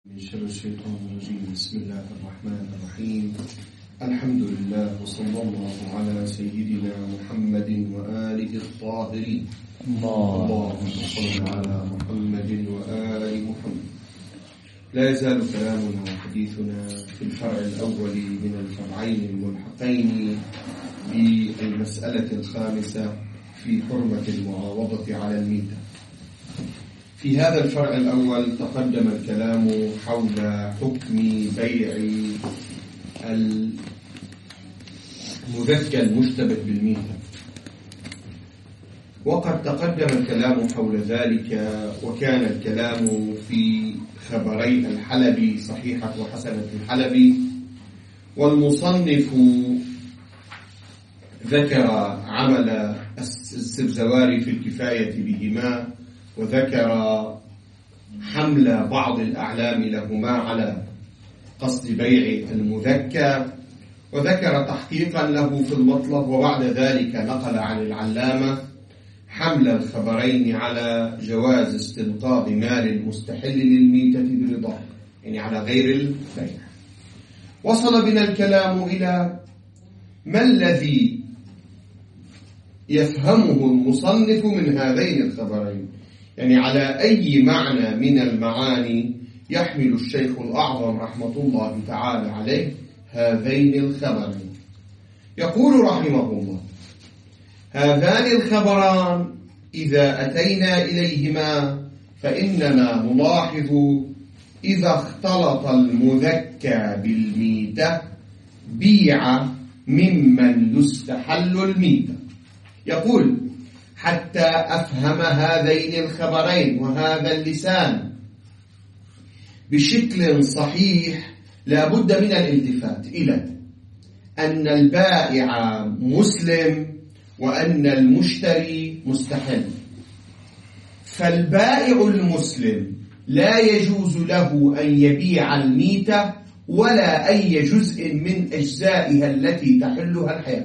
من شر الشيطان الرجيم. بسم الله الرحمن الرحيم. الحمد لله وصلى الله على سيدنا محمد وآله الطاهرين. اللهم صل على محمد وآل محمد. لا يزال كلامنا وحديثنا في الفرع الأول من الفرعين الملحقين بالمسألة الخامسة في حرمة المعاوضة على الميتة. في هذا الفرع الأول تقدم الكلام حول حكم بيع المذكى المشتبه بالميتة، وقد تقدم الكلام حول ذلك، وكان الكلام في خبري الحلبي صحيحة وحسنة الحلبي، والمصنف ذكر عمل السبزواري في الكفاية بهما، وذكر حمل بعض الأعلام لهما على قصد بيع المذكى، وذكر تحقيقا له في المطلب، وبعد ذلك نقل عن العلامة حمل الخبرين على جواز استنقاذ مال المستحل للميتة برضاه، يعني على غير البيع. وصل بنا الكلام إلى ما الذي يفهمه المصنف من هذين الخبرين، يعني على أي معنى من المعاني يحمل الشيخ الأعظم رحمة الله تعالى عليه هذين الخبرين. يقول رحمه الله: هذان الخبران إذا أتينا إليهما فإننا نلاحظ إذا اختلط المذكى بالميتة بيع ممن يستحل الميتة. يقول: حتى أفهم هذين الخبرين وهذا اللسان بشكل صحيح لا بد من الالتفات إلى أن البائع مسلم وأن المشتري مستحل. فالبائع المسلم لا يجوز له أن يبيع الميتة ولا أي جزء من أجزائها التي تحلها الحياة.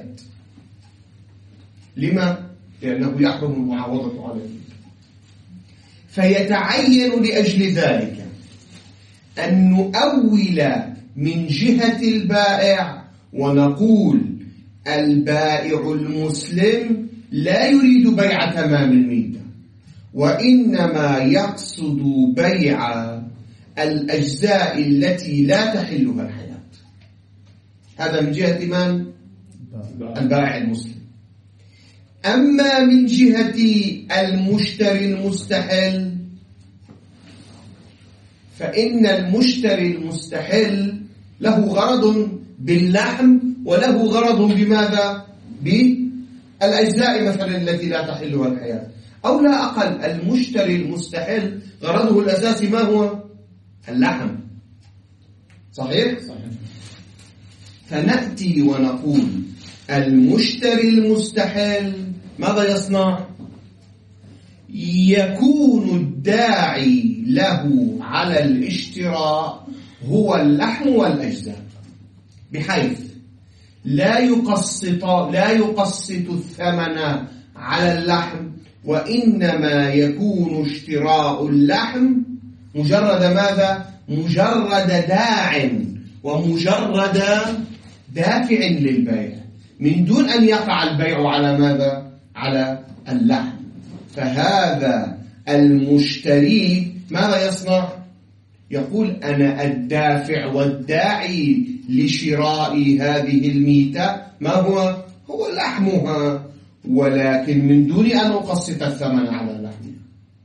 لما؟ لأنه يحرم المعاوضة على الميتة. فيتعين لأجل ذلك أن نؤول من جهة البائع ونقول: البائع المسلم لا يريد بيع تمام الميتة، وإنما يقصد بيع الأجزاء التي لا تحلها الحياة. هذا من جهة من؟ البائع المسلم. أما من جهة المشتري المستحل فإن المشتري المستحل له غرض باللحم وله غرض بماذا؟ بالأجزاء مثلا التي لا تحلها الحياة، أو لا أقل. المشتري المستحل غرضه الأساسي ما هو؟ اللحم. صحيح؟ فنأتي ونقول: المشتري المستحل ماذا يصنع؟ يكون الداعي له على الاشتراء هو اللحم والأجزاء، بحيث لا يقسط الثمن على اللحم، وإنما يكون اشتراء اللحم مجرد ماذا؟ مجرد داع ومجرد دافع للبيع، من دون أن يقع البيع على ماذا؟ على اللحم. فهذا المشتري ماذا يصنع؟ يقول: أنا الدافع والداعي لشراء هذه الميتة ما هو؟ هو لحمها، ولكن من دون أن أقسط الثمن على لحمها،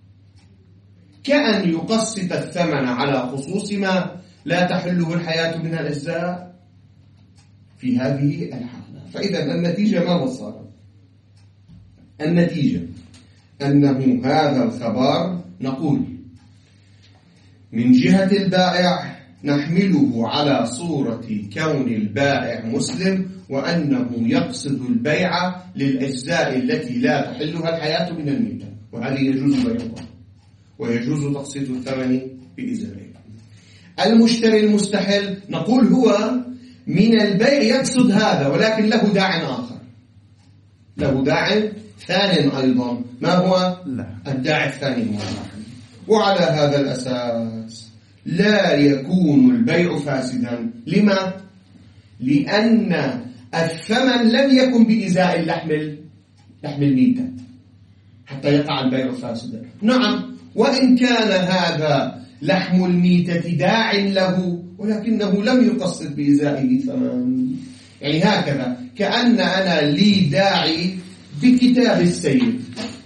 كأن يقسط الثمن على خصوص ما لا تحله الحياة من الأجزاء في هذه الحالة. فإذا النتيجة ما صار؟ النتيجة أنه هذا الخبر نقول من جهة البائع نحمله على صورة كون البائع مسلم، وأنه يقصد البيع للأجزاء التي لا تحلها الحياة من الميتة، وهذه يجوز بيعها ويجوز تقسيط الثمن بإزالة. المشتري المستحل نقول هو من البيع يقصد هذا، ولكن له داع آخر، له داع ثاني أيضا. ما هو الداعي الثاني؟ هو اللحم. وعلى هذا الأساس لا يكون البيع فاسدا. لما؟ لأن الثمن لم يكن بإزاء لحم الميتة حتى يقع البيع فاسدا. نعم، وإن كان هذا لحم الميتة داع له، ولكنه لم يقصد بإزائه ثمن. يعني هكذا كأن أنا لي داعي بكتاب السيد،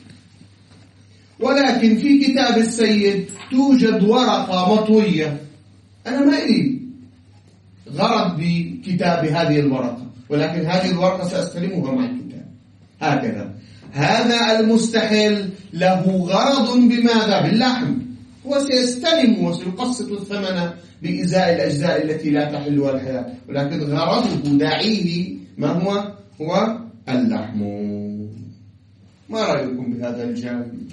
ولكن في كتاب السيد توجد ورقة مطوية، أنا ما لي غرض بكتاب هذه الورقة، ولكن هذه الورقة سأستلمها مع الكتاب. هكذا هذا المستحل له غرض بماذا؟ باللحم، هو سيستلم وسيقسط الثمن بإزاء الأجزاء التي لا تحلها الحياة، ولكن غرضه داعيه ما هو اللحم. ما رأيكم بهذا الجانب؟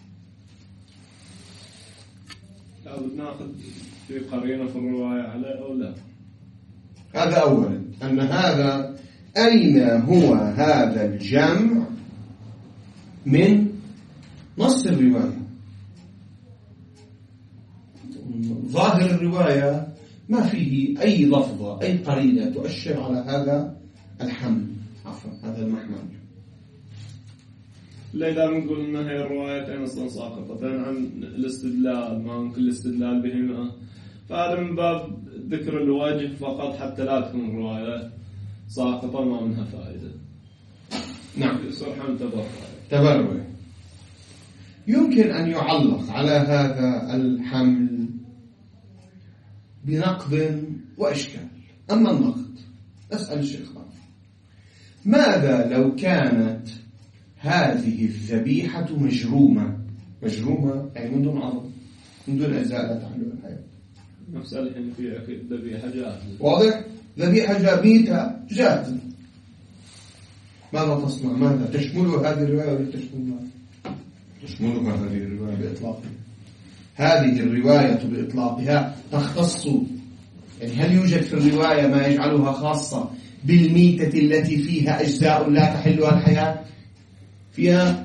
ناخذ في قرينة في الرواية عليه أو لا؟ هذا أولا، أن هذا أين هو هذا الجمع من نص الرواية؟ ظاهر الرواية ما فيه أي لفظة أي قرينة تؤشر على هذا الحمل، هذا المحمل. لا، إذا بنقول إن هي الروايتين أصلا ساقطتين عن الاستدلال، ما ممكن الاستدلال بهما، فهذا من باب ذكر الوجه فقط حتى لا تكون الرواية ساقطة ما منها فائدة. نعم، يصير حمل تبرع. يمكن أن يعلق على هذا الحمل بنقد وإشكال. أما النقد، أسأل الشيخ ماذا لو كانت هذه الذبيحة مجرومة يعني من دون عظم، من دون أجزاء لا تحل الحياة؟ نفس الحين في ذبيحة جاهزة، واضح؟ ذبيحة ميتة جاهزة، ماذا تصنع؟ ماذا تشملها هذه الرواية ولا تشملها هذه الرواية بإطلاقها؟ هذه الرواية بإطلاقها تختص، يعني هل يوجد في الرواية ما يجعلها خاصة بالميتة التي فيها أجزاء لا تحلها الحياة؟ فيها؟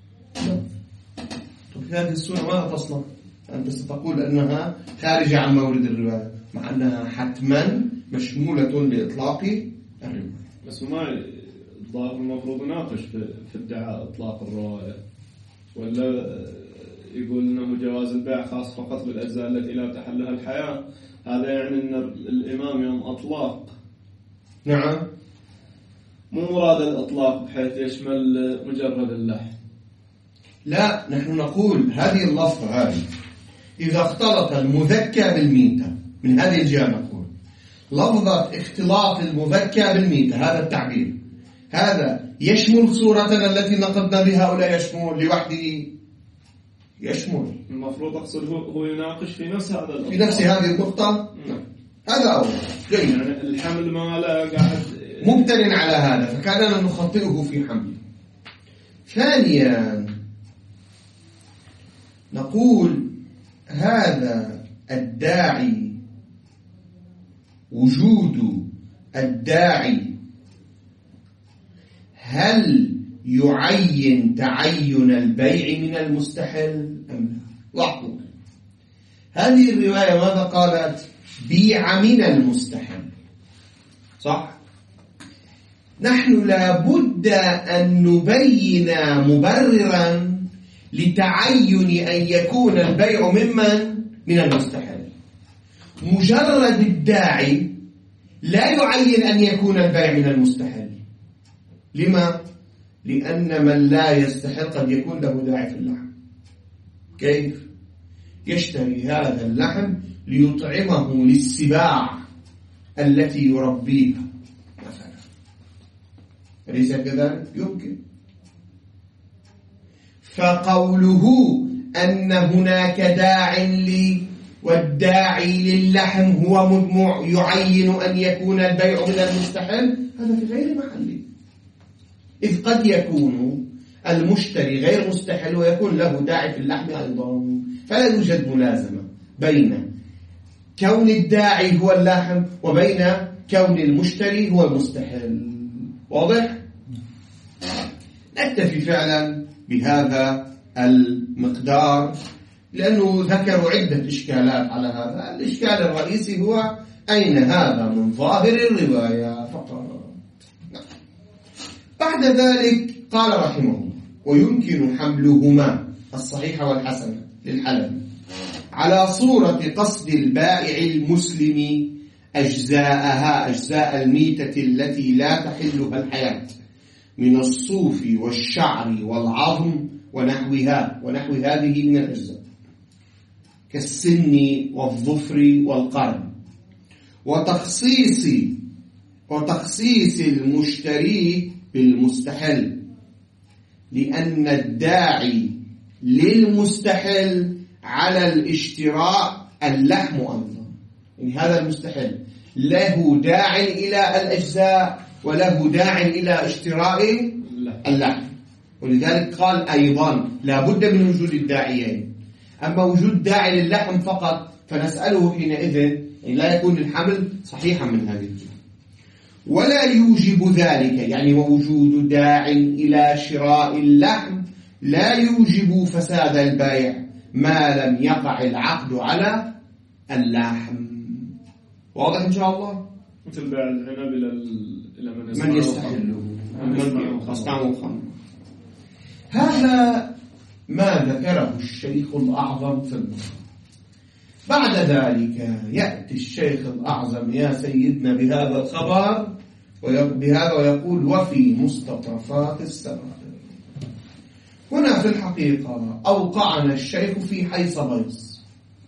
طب في هذه السورة ماذا تصنع؟ أنت ستقول أنها خارجة عن مورد الرواية، مع أنها حتما مشمولة لإطلاق الرواية. بس ما الظاهر المفروض يناقش في ادعاء إطلاق الرواية، ولا يقول أنه جواز البيع خاص فقط بالأجزاء التي لا تحلها الحياة. هذا يعني أن الإمام يوم أطلاق، نعم، مو مراد الإطلاق بحيث يشمل مجرد اللحم. لا، نحن نقول هذه اللفظة هذه إذا اختلط المذكى بالميتة، من هذه الجهة نقول لفظة اختلاط المذكى بالميتة، هذا التعبير هذا يشمل صورتنا التي نقدنا بها ولا يشمل لوحده؟ يشمل. المفروض أقصد هو يناقش في نفس هذا الأطلاق، في نفس هذه النقطة. هذا أول جيد، يعني الحمل ما لا قاعد مبتل على هذا، فكاننا نخطئه في حمله. ثانيا نقول هذا الداعي، وجود الداعي هل يعين تعين البيع من المستحل أم لا؟ لاحظوا هذه الرواية ماذا قالت؟ بيع من المستحل، صح؟ نحن لابد أن نبين مبررا لتعين أن يكون البيع من المستحل. مجرد الداعي لا يعين أن يكون البيع من المستحل. لما؟ لأن من لا يستحل قد يكون له داعي في اللحم. كيف؟ يشتري هذا اللحم ليطعمه للسباع التي يربيها مثلا، أليس كذلك؟ يمكن. فقوله أن هناك داع والداعي للحم هو يعين أن يكون البيع من المستحل، هذا في غير محله، إذ قد يكون المشتري غير مستحل ويكون له داعي في اللحم أيضا، فلا يوجد ملازمة بين كون الداعي هو اللحم وبين كون المشتري هو المستحل. واضح؟ نكتفي فعلا بهذا المقدار لأنه ذكروا عدة إشكالات على هذا. الإشكال الرئيسي هو أين هذا من ظاهر الرواية فقط. بعد ذلك قال رحمه الله: ويمكن حملهما الصحيح والحسن للحلب على صورة قصد البائع المسلم أجزاءها، أجزاء الميتة التي لا تحلها الحياة، من الصوف والشعر والعظم ونحوها، ونحو هذه من الأجزاء، كالسن والظفر والقرن، وتخصيص المشتري بالمستحل، لأن الداعي للمستحل على الاشتراء اللحم أيضا. يعني هذا المستحل له داع إلى الأجزاء وله داع إلى اشتراء اللحم، ولذلك قال أيضا لا بد من وجود الداعيين. أما وجود داعي للحم فقط فنسأله حينئذ يعني لا يكون الحمل صحيحا من هذه الجهة. ولا يوجب ذلك، يعني ووجود داع إلى شراء اللحم لا يوجب فساد البيع ما لم يقع العقد على اللحم. واضح إن شاء الله؟ مثل بيع العنب إلى من يستحله، من يصنعه خمر. هذا ما ذكره الشيخ الأعظم في المقام. بعد ذلك يأتي الشيخ الأعظم يا سيدنا بهذا الخبر بهذا ويقول: وفي مستطرفات السرائر. هنا في الحقيقة أوقعنا الشيخ في حيص بيص.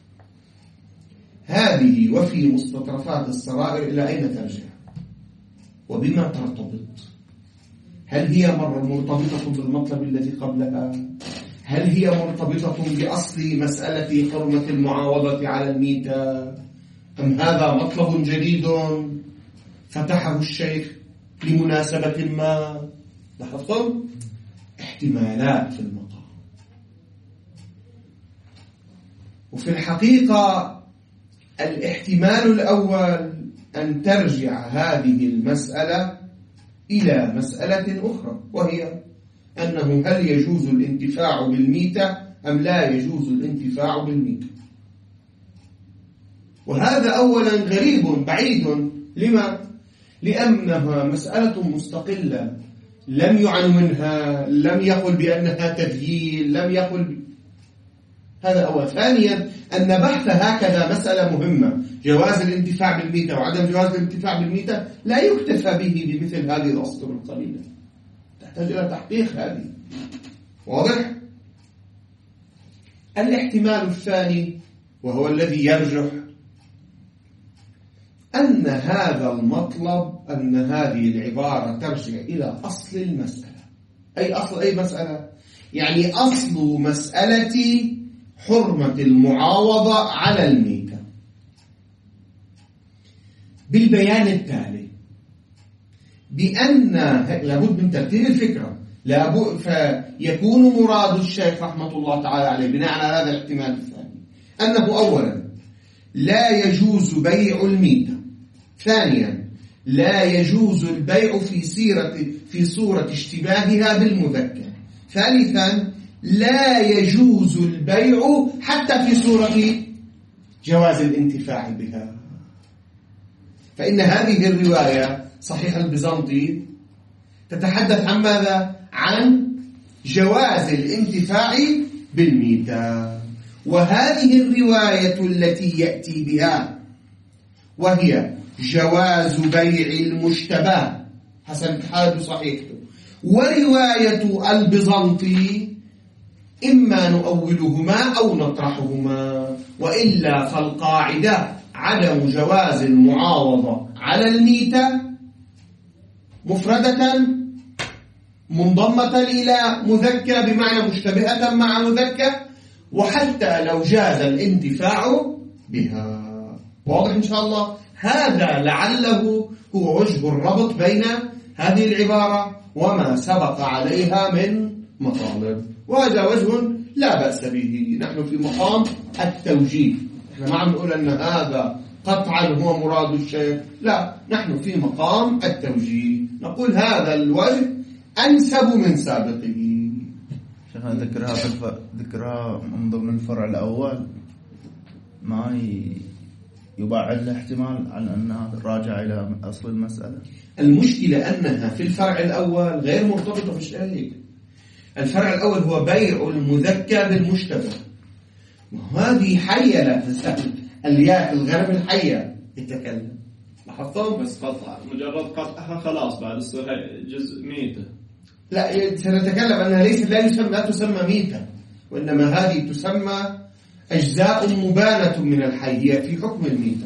هذه وفي مستطرفات السرائر إلى أين ترجع وبما ترتبط؟ هل هي مرتبطة بالمطلب الذي قبلها؟ هل هي مرتبطة بأصل مسألة حرمة المعاوضة على الميتة؟ أم هذا مطلب جديد فتحه الشيخ لمناسبة ما؟ لاحظتم؟ احتمالات في المقام. وفي الحقيقة الاحتمال الأول أن ترجع هذه المسألة إلى مسألة أخرى، وهي أنه هل يجوز الانتفاع بالميتة أم لا يجوز الانتفاع بالميتة. وهذا أولا غريب بعيد. لما؟ لأنها مسألة مستقلة، لم يعن منها، لم يقل بأنها تذييل، لم يقل هذا أول. ثانيا أن بحث هكذا مسألة مهمة، جواز الانتفاع بالميتة وعدم جواز الانتفاع بالميتة، لا يكتفى به بمثل هذه الأسطر القليلة، تحتاج إلى تحقيق هذه. واضح؟ الاحتمال الثاني وهو الذي يرجح أن هذا المطلب، أن هذه العبارة ترجع إلى أصل المسألة. أي أصل أي مسألة؟ يعني أصل مسألة حرمة المعاوضة على الميتة، بالبيان التالي: بأن لابد من ترتيب الفكرة، لابد فيكون مراد الشيخ رحمة الله تعالى عليه بناء على هذا الاحتمال الثاني أنه أولا لا يجوز بيع الميتة، ثانيا لا يجوز البيع في صورة اشتباهها بالمذكر، ثالثا لا يجوز البيع حتى في صورة جواز الانتفاع بها. فإن هذه الرواية صحيح البيزنطي تتحدث عن ماذا؟ عن جواز الانتفاع بالميتة. وهذه الرواية التي يأتي بها وهي جواز بيع المشتبه حسب حالة صحيحته، ورواية البيزنطي إما نؤولهما أو نطرحهما، وإلا فالقاعدة عدم جواز المعاوضة على الميتة مفردة منضمة إلى مذكى بمعنى مشتبهة مع مذكى، وحتى لو جاز الانتفاع بها. واضح إن شاء الله؟ هذا لعله هو وجه الربط بين هذه العبارة وما سبق عليها من مطالب، وهذا وجه لا بأس به. نحن في مقام التوجيه، نحن ما عم نقول أن هذا قطعا هو مراد الشيخ، لا، نحن في مقام التوجيه، نقول هذا الوجه أنسب من سابقه. لأنها ذكرها من ضمن الفرع الأول ما يبعد له احتمال على أنها راجع إلى أصل المسألة. المشكلة أنها في الفرع الأول غير مرتبطة بالشيء. الفرع الأول هو بيع المذكى بالمشتبه، وهذه حية لا تسأل الياء الغنم الحية يتكلم. لاحظتم؟ بس قطع مجرد قطعها خلاص بعد الصيغة جزء ميتة. لا، سنتكلم أنها لا تسمى ميتة، وإنما هذه تسمى أجزاء مبانة من الحي، هي في حكم الميتة.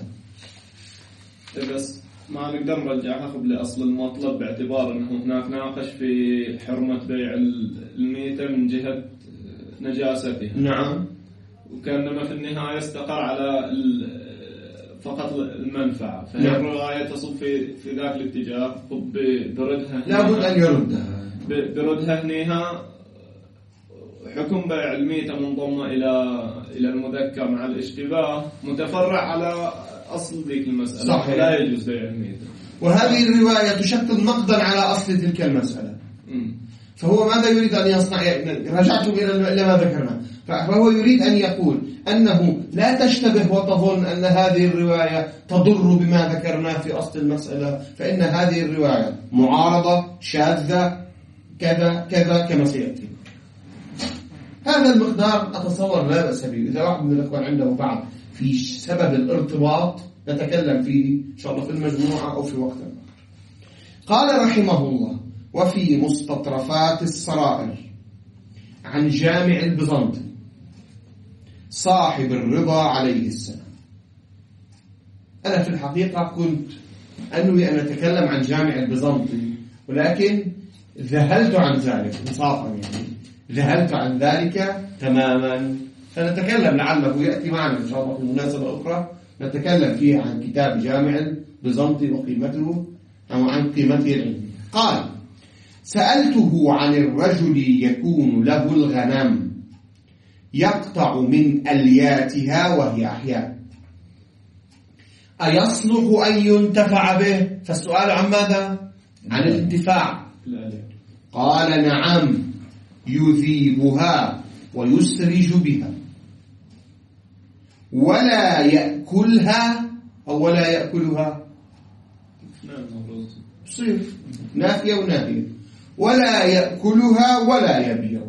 بس ما نقدر نرجعها قبل أصل المطلب باعتبار أنه هناك ناقش في حرمة بيع الميتة من جهة نجاستها. نعم. وكانما في النهاية استقر على فقط المنفعة، فهي نعم. الرواية تصب في ذاك الاتجاه بردها. لابد أن يردها. بردها هنيها حكم بيع الميتة منضمة إلى المذكر مع الاشتباه متفرع على أصل ذيك المسألة. صحيح. لا يجوز بيع الميتة، وهذه الرواية تشكل نقدا على أصل تلك المسألة. فهو ماذا يريد أن يصنع؟ رجعتم إلى ما ذكرنا. فهو يريد أن يقول أنه لا تشتبه وتظن أن هذه الرواية تضر بما ذكرناه في أصل المسألة، فإن هذه الرواية معارضة شاذة كذا كذا كما سيأتي. هذا المقدار أتصور لا بأس به. إذا واحد من الأخوان عنده بعض في سبب الارتباط نتكلم فيه إن شاء الله في المجموعة أو في وقت آخر. قال رحمه الله: وفي مستطرفات السرائر عن جامع البيزنطي صاحب الرضا عليه السلام. أنا في الحقيقة كنت أنوي أن أتكلم عن جامع البيزنطي، ولكن ذهلت عن ذلك انصافا، يعني ذهلت عن ذلك تماما. فنتكلم لعله يأتي معنا إن شاء الله في مناسبة أخرى نتكلم فيها عن كتاب جامع البيزنطي وقيمته أو عن قيمته العلمية. قال: سألته عن الرجل يكون له الغنم يقطع من ألياتها وهي أحياء، أيصلح أن ينتفع به؟ فالسؤال عن ماذا؟ عن الانتفاع. قال: نعم، يذيبها ويسرج بها ولا يأكلها أو ولا يأكلها. صيف نافية ونافية. ولا يأكلها ولا يبيعها.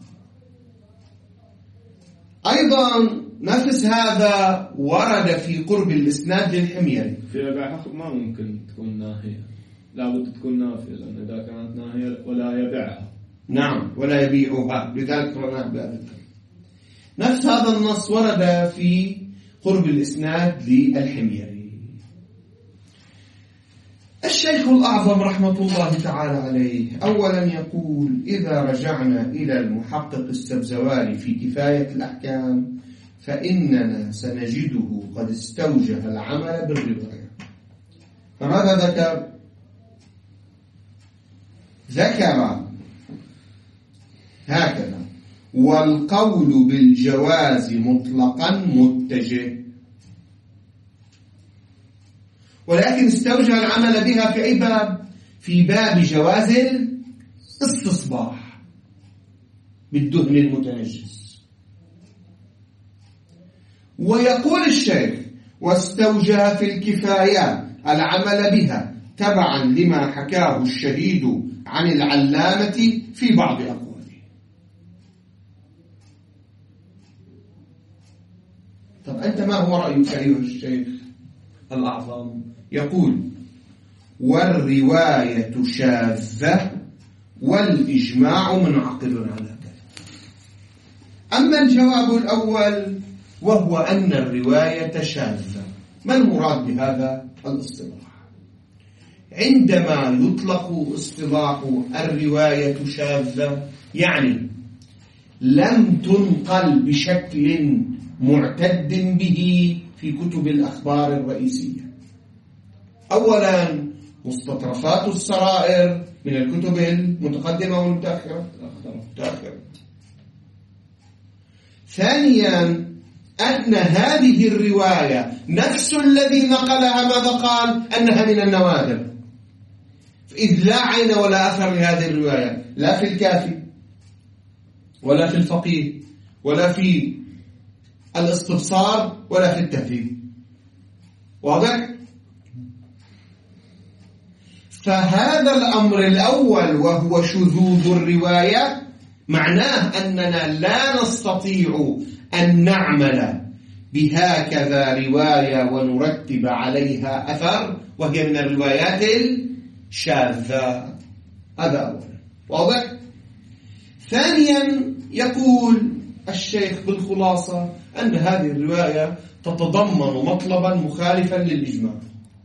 أيضا نفس هذا ورد في قرب الإسناد للحميري. في بيع حق ما ممكن تكون ناهية، لابد تكون نافية، لأن إذا كانت ناهية ولا يبيعها. نعم، ولا يبيعها، لذلك رأينا بهذا. نفس هذا النص ورد في قرب الإسناد للحميري. الشيخ الأعظم رحمة الله تعالى عليه أولا يقول: إذا رجعنا إلى المحقق السبزواري في كفاية الأحكام فإننا سنجده قد استوجه العمل بالرواية. فماذا ذكر؟ ذكر هكذا: والقول بالجواز مطلقا متجه، ولكن استوجه العمل بها في أي باب؟ في باب جواز الاستصباح بالدهن المتنجس. ويقول الشيخ: واستوجه في الكفاية العمل بها تبعا لما حكاه الشهيد عن العلامة في بعض أقواله. طب أنت ما هو رأيك أيها الشيخ الأعظم؟ يقول: والرواية شاذة والإجماع منعقد على كذا. أما الجواب الأول وهو أن الرواية شاذة، ما المراد بهذا الاصطلاح؟ عندما يطلق اصطلاح الرواية شاذة يعني لم تنقل بشكل معتد به في كتب الأخبار الرئيسية. أولا مستطرفات السرائر من الكتب المتقدمة والمتأخرة. ثانيا أن هذه الرواية نفس الذي نقلها ماذا قال؟ أنها من النوادر، إذ لا عين ولا أثر لهذه الرواية لا في الكافي ولا في الفقيه ولا في الاستبصار ولا في التهذيب. واضح؟ فهذا الأمر الأول وهو شذوذ الرواية معناه أننا لا نستطيع أن نعمل بهكذا رواية ونرتب عليها أثر، وهي من الروايات الشاذة. هذا أولا. واضح؟ ثانيا يقول الشيخ بالخلاصة أن هذه الرواية تتضمن مطلبا مخالفا للإجماع.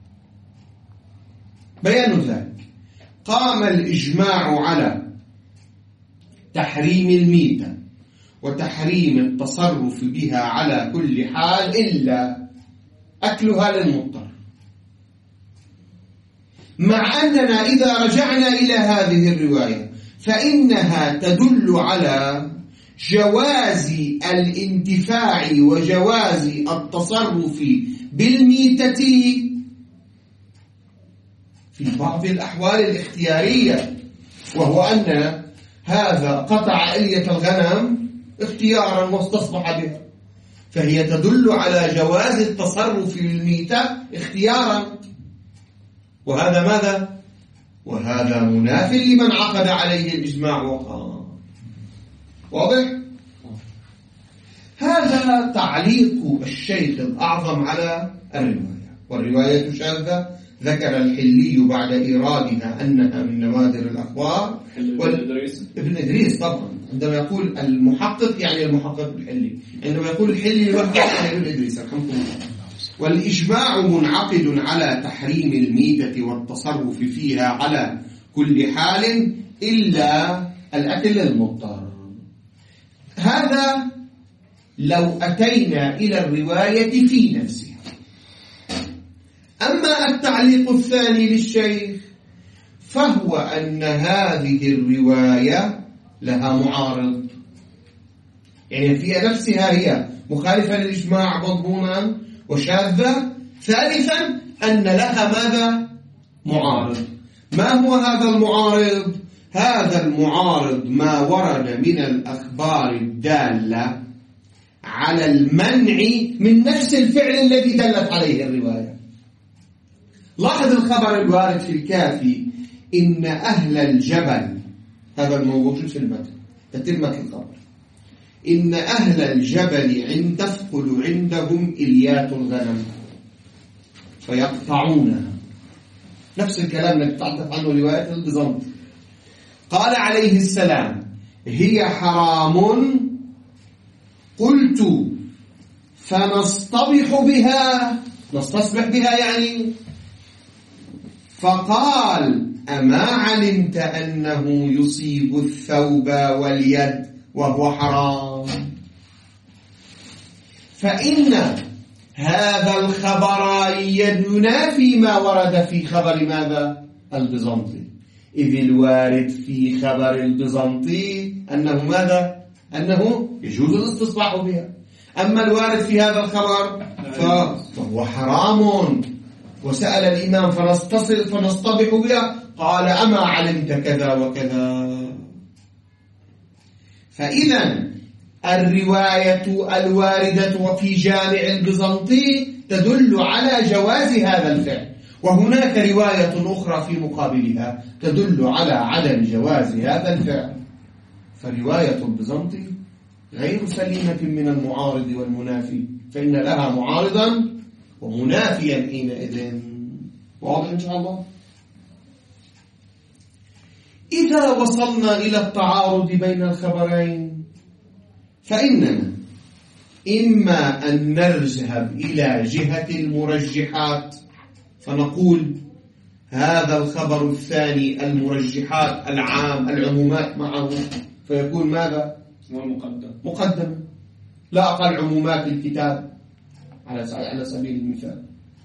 بيان ذلك: قام الإجماع على تحريم الميتة وتحريم التصرف بها على كل حال إلا أكلها للمضطر، مع أننا إذا رجعنا إلى هذه الرواية فإنها تدل على جواز الانتفاع وجواز التصرف بالميتة في بعض الأحوال الاختيارية، وهو أن هذا قطع إلية الغنم اختيارا واستصبح بها، فهي تدل على جواز التصرف بالميتة اختيارا. وهذا ماذا؟ وهذا مناف لمن عقد عليه الإجماع وقام. واضح؟ هذا تعليق الشيخ الأعظم على الرواية. والرواية شاذة ذكر الحلي بعد إيرادها أنها من نوادر الأخبار. ابن إدريس طبعا عندما يقول المحقق يعني المحقق الحلي، عندما يقول الحلي لوحده يعني ابن إدريس رحمه الله. والإجماع منعقد على تحريم الميتة والتصرف فيها على كل حال إلا الأكل للمضطر. هذا لو أتينا إلى الرواية في نفسها. أما التعليق الثاني للشيخ فهو أن هذه الرواية لها معارض، يعني في نفسها هي مخالفة للإجماع مضمونا وشاذة. ثالثا أن لها ماذا؟ معارض. ما هو هذا المعارض؟ هذا المعارض ما ورد من الأخبار الدالة على المنع من نفس الفعل الذي دلت عليه الرواية. لاحظ الخبر الوارد في الكافي: إن أهل الجبل، هذا الموجود في المتن تتمة الخبر، إن أهل الجبل تثقل عندهم إليات الغنم فيقطعونها. نفس الكلام الذي تحدث عنه رواية البيزنطي. قال عليه السلام: هي حرام، قلت فنصطبح بها، نستصبح بها يعني. فقال: أما علمت أنه يصيب الثوب واليد وهو حرام؟ فإن هذا الخبر ينافي ما ورد في خبر ماذا؟ البيزنطي، إذ الوارد في خبر البيزنطي أنه ماذا؟ أنه يجوز الاستصباح بها. أما الوارد في هذا الخبر فهو حرام. وسأل الإمام: فنصطبح بها؟ قال: أما علمت كذا وكذا. فإذا الرواية الواردة في جامع البيزنطي تدل على جواز هذا الفعل، وهناك رواية أخرى في مقابلها تدل على عدم جواز هذا الفعل. فرواية البيزنطي غير سليمة من المعارض والمنافي، فإن لها معارضا ومنافيا حينئذ. واضح إن شاء الله؟ إذا وصلنا إلى التعارض بين الخبرين فإننا إما أن نذهب إلى جهة المرجحات فنقول هذا الخبر الثاني المرجحات العمومات معه، فيكون ماذا؟ مقدم. لا أقل عمومات الكتاب على سبيل المثال.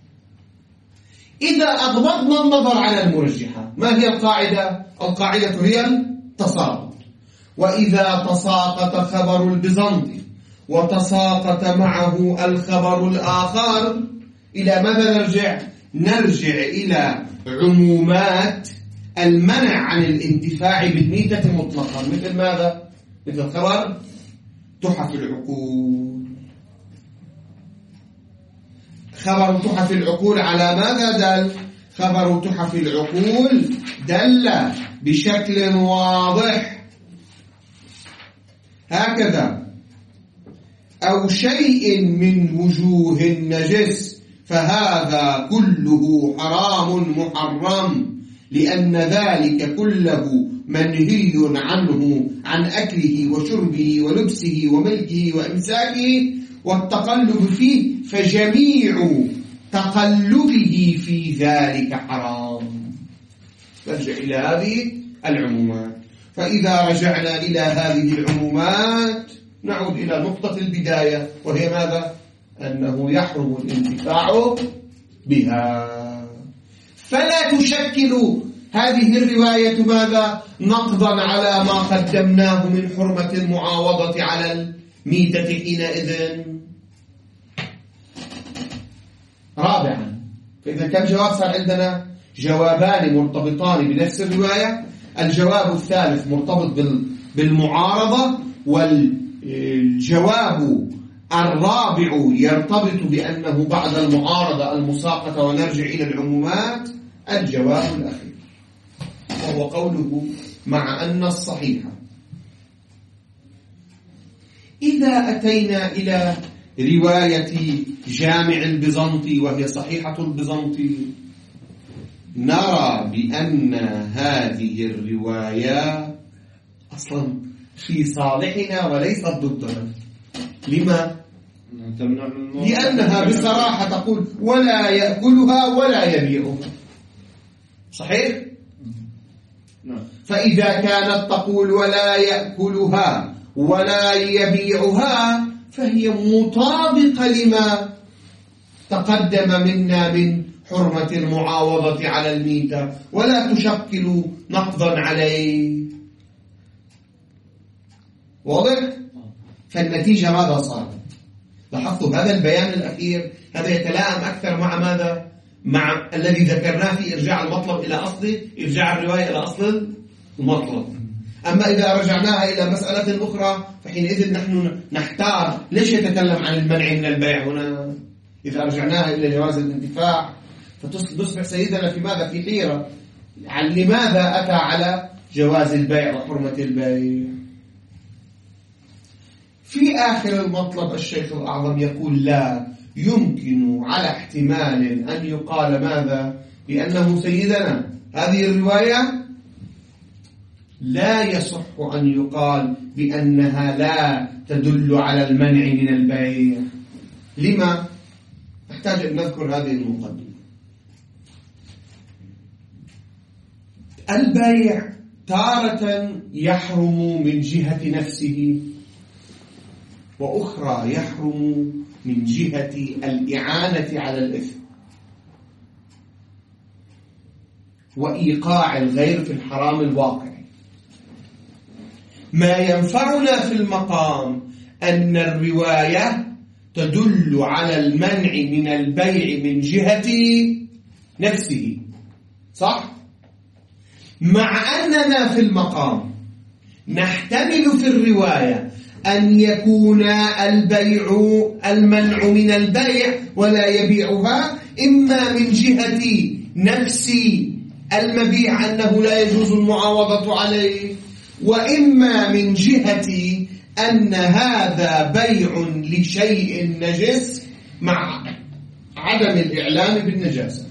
إذا أغضضنا النظر على المرجحات، ما هي القاعدة؟ القاعدة هي التساقط. وإذا تساقط خبر البيزنطي وتساقط معه الخبر الآخر، إلى ماذا نرجع؟ نرجع إلى عمومات المنع عن الانتفاع بالميتة مطلقا. مثل ماذا؟ مثل خبر تحف العقول. خبر تحف العقول على ماذا دل؟ خبر تحف العقول دل بشكل واضح هكذا: أو شيء من وجوه النجس، فهذا كله حرام محرم، لأن ذلك كله منهي عنه، عن أكله وشربه ولبسه وملكه وإمساكه والتقلب فيه، فجميع تقلبه في ذلك حرام. نرجع إلى هذه العمومات. فإذا رجعنا إلى هذه العمومات نعود إلى نقطة البداية، وهي ماذا؟ أنه يحرم الانتفاع بها. فلا تشكل هذه الرواية ماذا؟ نقضا على ما قدمناه من حرمة المعاوضة على الميتة حينئذ. رابعا، فإذا كم جواب صار عندنا؟ جوابان مرتبطان بنفس الرواية. الجواب الثالث مرتبط بالمعارضة، والجواب الرابع يرتبط بأنه بعد المعارضة المساقطة. ونرجع إلى العمومات. الجواب الأخير وهو قوله: مع أن الصحيح إذا أتينا إلى رواية جامع البيزنطي وهي صحيحة البيزنطي، نرى بأن هذه الرواية أصلا في صالحنا وليست ضدنا. لما؟ لأنها بصراحة تقول: ولا يأكلها ولا يبيعها. صحيح؟ فإذا كانت تقول ولا يأكلها ولا يبيعها، فهي مطابقة لما تقدم منا من حرمة المعاوضة على الميتة، ولا تشكل نقضا عليه. واضح؟ فالنتيجة ماذا صارت؟ لاحظتوا هذا البيان الأخير هذا يتلائم أكثر مع ماذا؟ مع الذي ذكرناه في إرجاع المطلب إلى أصله، إرجاع الرواية إلى أصل المطلب. أما إذا رجعناها إلى مسألة أخرى فحينئذ نحن نحتار: ليش يتكلم عن المنع من البيع هنا؟ إذا رجعناها إلى جواز الانتفاع فتصبح سيدنا في ماذا؟ في حيرة عن لماذا أتى على جواز البيع وحرمة البيع. في آخر المطلب الشيخ الأعظم يقول: لا يمكن على احتمال أن يقال ماذا؟ بأنه سيدنا هذه الرواية لا يصح أن يقال بأنها لا تدل على المنع من البيع. لما؟ نحتاج أن نذكر هذه المقدمة. البيع تارة يحرم من جهة نفسه، وأخرى يحرم من جهة الإعانة على الإثم وإيقاع الغير في الحرام الواقع. ما ينفعنا في المقام أن الرواية تدل على المنع من البيع من جهة نفسه، صح؟ مع أننا في المقام نحتمل في الرواية أن يكون المنع من البيع ولا يبيعها إما من جهة نفس المبيع أنه لا يجوز المعاوضة عليه، وإما من جهة أن هذا بيع لشيء نجس مع عدم الإعلام بالنجاسة.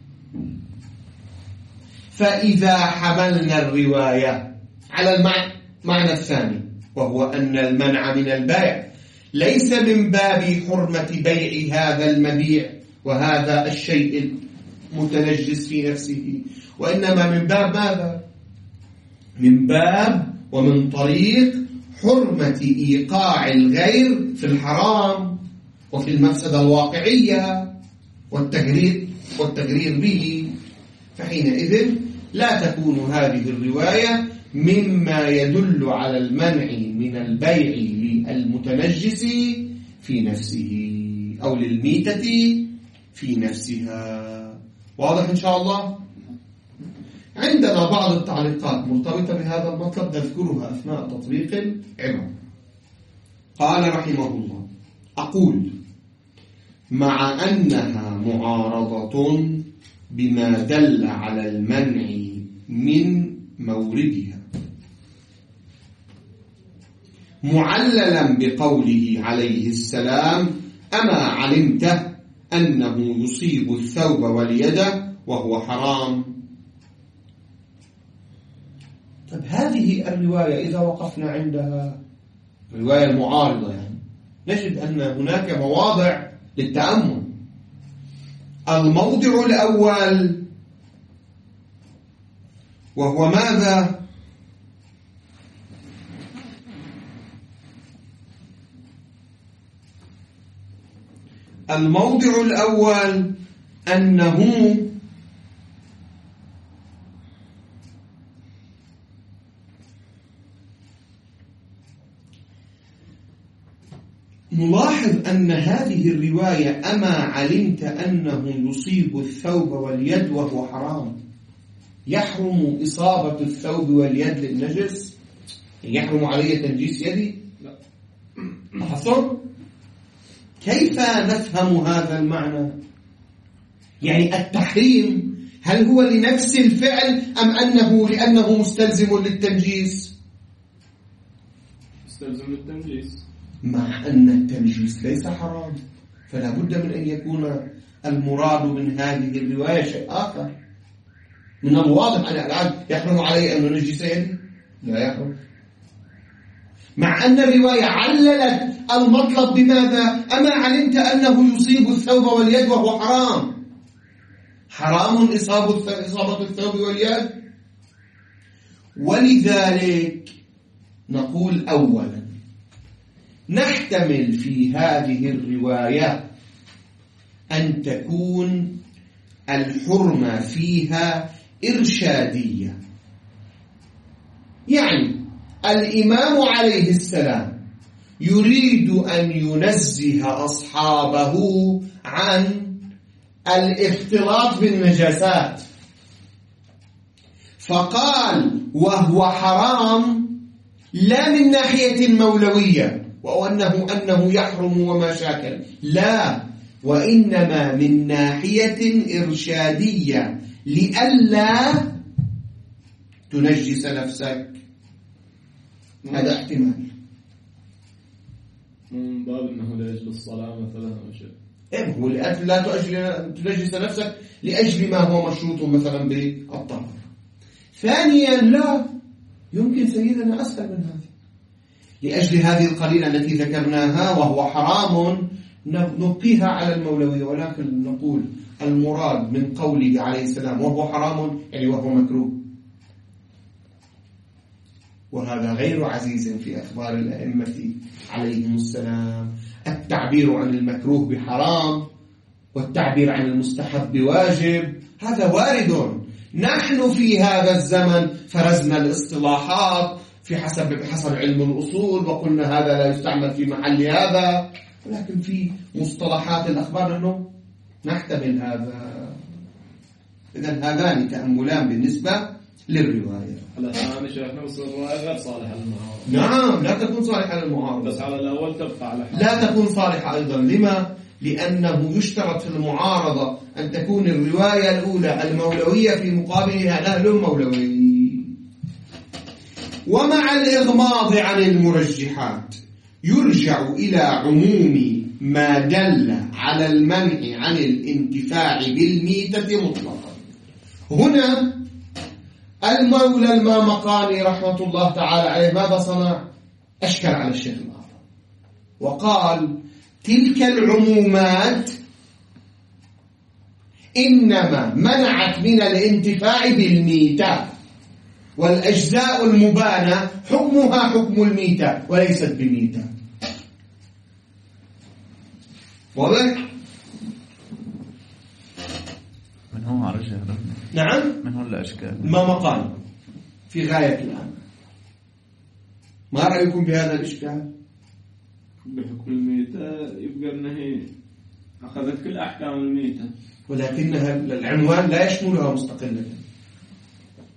فإذا حملنا الرواية على المعنى الثاني، وهو أن المنع من البيع ليس من باب حرمة بيع هذا المبيع وهذا الشيء المتنجس في نفسه، وإنما من باب ماذا؟ من باب ومن طريق حرمة إيقاع الغير في الحرام وفي المفسدة الواقعية والتغرير به. فحينئذ لا تكون هذه الرواية مما يدل على المنع من البيع للمتنجس في نفسه أو للميتة في نفسها. واضح إن شاء الله؟ عندنا بعض التعليقات مرتبطة بهذا المطلب نذكرها أثناء تطبيق العبارة. قال رحمه الله: أقول مع أنها معارضة بما دل على المنع من موردها، معللا بقوله عليه السلام: أما علمت أنه يصيب الثوب واليد وهو حرام. طيب هذه الرواية إذا وقفنا عندها، الرواية المعارضة يعني، نجد أن هناك مواضع للتأمل. الموضع الأول وهو ماذا؟ الموضع الأول أنه نلاحظ أن هذه الرواية أما علمت أنه يصيب الثوب واليد وهو حرام، يحرم إصابة الثوب واليد للنجس؟ يحرم علي تنجيس يدي؟ لا. لاحظتم؟ كيف نفهم هذا المعنى؟ يعني التحريم هل هو لنفس الفعل أم أنه لأنه مستلزم للتنجيس؟ مستلزم للتنجيس، مع أن التنجيس ليس حرام، فلا بد من أن يكون المراد من هذه الرواية شيء آخر. من الواضح أن الآن يحرم علي أن ننجس يدي؟ لا يحرم. مع أن الرواية عللت المطلب بماذا؟ أما علمت أنه يصيب الثوب واليد وهو حرام. حرام إصابة الثوب واليد. ولذلك نقول أولا نحتمل في هذه الرواية أن تكون الحرمة فيها إرشادية، يعني الإمام عليه السلام يريد أن ينزه أصحابه عن الاختلاط بالنجاسات، فقال وهو حرام لا من ناحية مولوية وأنه يحرم وما شاكل، لا، وإنما من ناحية إرشادية لئلا تنجس نفسك. هذا احتمال من باب أنه لأجل الصلاة مثلا أو شيء. هو لأجل لا تنجس نفسك لأجل ما هو مشروط مثلا بالطهارة. ثانيا لا يمكن سيدنا أسهل من هذا، لأجل هذه القليلة التي ذكرناها وهو حرام نبقيها على المولوية، ولكن نقول المراد من قوله عليه السلام وهو حرام يعني وهو مكروه، وهذا غير عزيز في أخبار الأئمة عليهم السلام. التعبير عن المكروه بحرام والتعبير عن المستحب بواجب هذا وارد. نحن في هذا الزمن فرزنا الاصطلاحات بحسب علم الأصول وقلنا هذا لا يستعمل في محل هذا، ولكن في مصطلحات الأخبار أنه نحتمل هذا. إذن هذان تأملان بالنسبة للرواية. على الهامش احنا بس الرواية غير صالحة للمعارضة. نعم لا تكون صالحة للمعارضة، بس على الأول تبقى على حال. لا تكون صالحة أيضا. لما؟ لأنه يشترط في المعارضة أن تكون الرواية الأولى المولوية في مقابلها نهل المولوي. ومع الإغماض عن المرجحات يرجع إلى عموم ما دل على المنع عن الانتفاع بالميتة مطلقا. هنا المولى المامقاني رحمة الله تعالى عليه ماذا صنع؟ أشكل على الشيخ الأعظم وقال تلك العمومات إنما منعت من الانتفاع بالميتة، والأجزاء المبانة حكمها حكم الميتة وليست بميتة. واضح؟ من هو عرجه؟ نعم؟ من هو الأشكال؟ المامقاني في غاية الآن. ما رأيكم بهذا الإشكال؟ بحكم الميتة يبقى أنه أخذت كل أحكام الميتة، ولكنها العنوان لا يشملها مستقلة.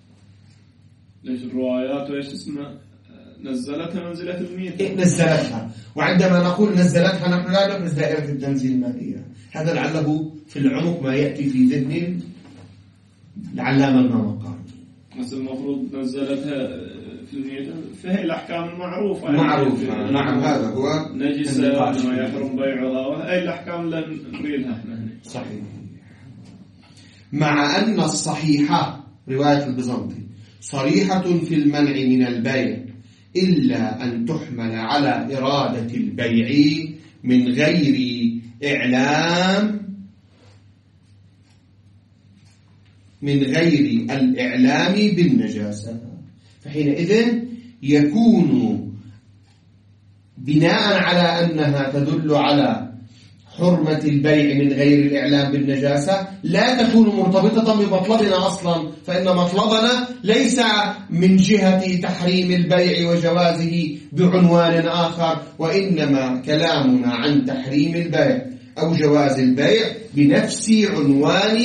ليش الروايات وإيش اسمها نزلتها منزلة الميتة؟ نزلتها، وعندما نقول نزلتها نحن لا نقصد دائرة التنزيل ما هي، هذا لعله في العمق ما يأتي في ذهن العلامة المقام. بس المفروض نزلتها في الميتة، فهي الأحكام المعروفة معروفة. نعم هذا هو نجسة ما يحرم بيعها، وهي الأحكام اللي نريدها احنا. صحيح. مع أن الصحيحة رواية البيزنطي صريحة في المنع من البيع إلا أن تحمل على إرادة البيع من غير الإعلام بالنجاسة، فحينئذ يكون بناء على أنها تدل على حرمة البيع من غير الإعلام بالنجاسة لا تكون مرتبطة بمطلبنا أصلا، فإن مطلبنا ليس من جهة تحريم البيع وجوازه بعنوان آخر، وإنما كلامنا عن تحريم البيع أو جواز البيع بنفس عنوان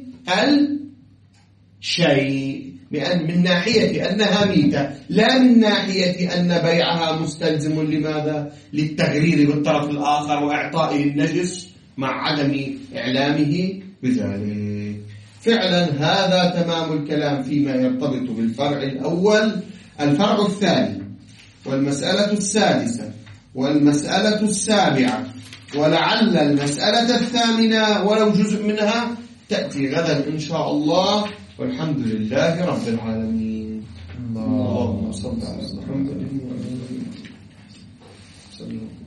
الشيء، من ناحية أنها ميتة، لا من ناحية أن بيعها مستلزم لماذا؟ للتغرير بالطرف الآخر وإعطائه النجس مع عدم إعلامه بذلك. فعلا هذا تمام الكلام فيما يرتبط بالفرع الأول. الفرع الثاني والمسألة السادسة والمسألة السابعة ولعل المسألة الثامنة ولو جزء منها تأتي غدا إن شاء الله، والحمد لله رب العالمين. اللهم صل على محمد وعلى آله وصحبه وسلم.